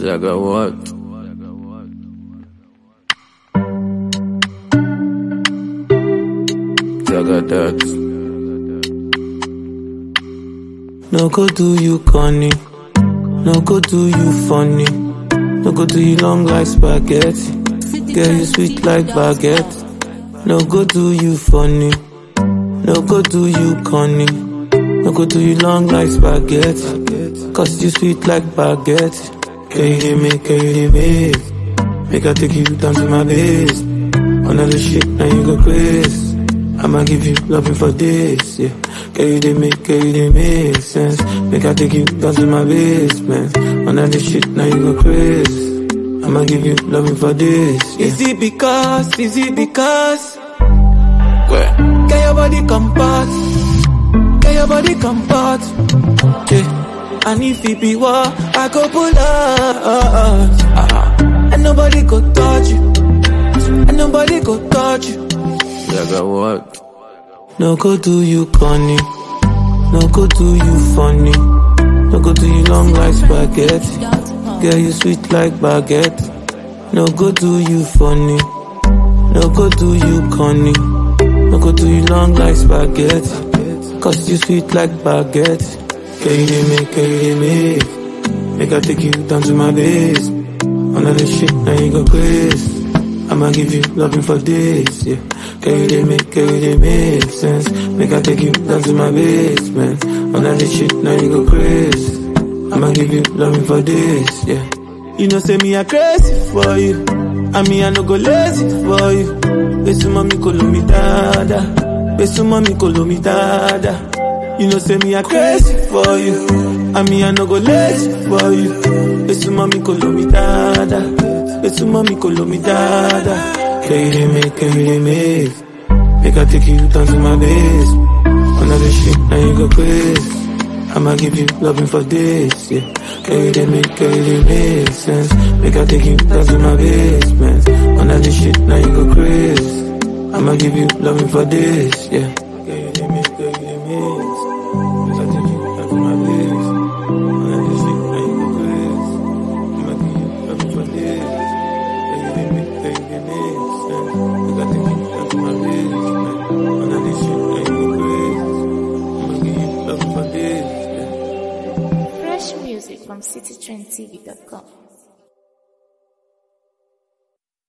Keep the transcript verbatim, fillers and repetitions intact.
Jaga what? Jaga that. No go do you corny, no go do you funny, no go do you long like spaghetti, girl you sweet like baguette. No go do you funny, no go do you corny, no go do you long like spaghetti, cause you sweet like baguette. Girl you dey make, girl you dey make, make I take you down to my base. Another shit now you go crazy, I'ma give you loving for this, yeah. Girl, you dey make, girl, you dey make sense. Make I take you down to my basement. On all this shit, now you go crazy, I'ma give you loving for this, yeah. Is it because, is it because Where? Get your body compact, get your body compact, yeah. And if it be war, I go pull up, uh-uh. And nobody go touch you, and nobody go touch you. Jaga what? No go do you corny, no go do you funny, no go do you long like spaghetti, girl you sweet like baguette. No go do you funny, no go do you corny, no go do you long like spaghetti, cause you sweet like baguette. Girl you dey make, girl you dey make, make I take you down to my base. On all this shit now you go crazy, I'ma give you loving for this, yeah. Girl, you dey make, girl, you dey make sense. Make I take you down to my basement. On all this shit, now you go crazy, I'ma give you loving for this, yeah. You know, say me, I crazy for you, and me, I no go lazy for you. Besu mami kolo mi dada, besu mami kolo mi dada. You know, say me, I crazy for you, and me, I no go lazy for you. Besu mami kolo mi dada, besu mami kolo mi dada. Girl, you dey make, girl, you dey make, make I take you down to my base. Another shit, now you go crazy, I'ma give you loving for this, yeah. Girl, you dey make, girl, you dey make sense. Make I take you down to my basement. Another shit, now you go crazy, I'ma give you loving for this, yeah. Girl, you dey make, girl, you dey make, make I take you down to my base. Another shit, now you go crazy, I'ma give you loving for this. Girl, you dey make, girl, you dey make. You got to keep up to my business, man. On all this shit, now you go crazy, I'ma give you love for this, yeah. Fresh music from city trend T V dot com.